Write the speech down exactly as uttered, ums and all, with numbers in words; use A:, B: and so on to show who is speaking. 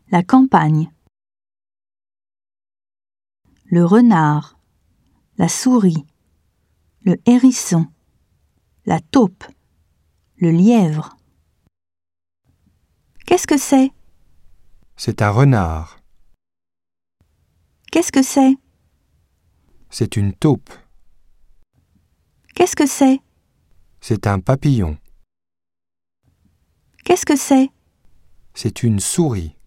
A: La campagne. Le renard, la souris, le hérisson, la taupe, le lièvre. Qu'est-ce que c'est?
B: C'est un renard.
A: Qu'est-ce que c'est?
B: C'est une taupe.
A: Qu'est-ce que c'est?
B: C'est un papillon.
A: Qu'est-ce que c'est?
B: C'est une souris.